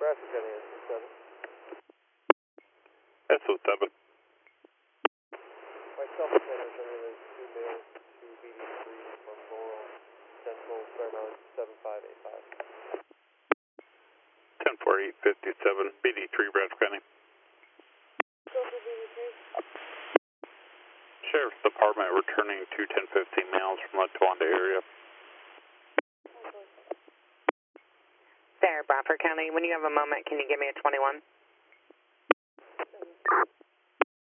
Bradford County, SO7. SO7. Myself and Sanders are going to 2 males to BD3 from Laurel Central, Fairmount 7585. 10-4, 857, BD3, Bradford County. Go for BD3. Sheriff's Department returning to 1015 males from the Towanda area. There, Bradford County. When you have a moment, can you give me a 21?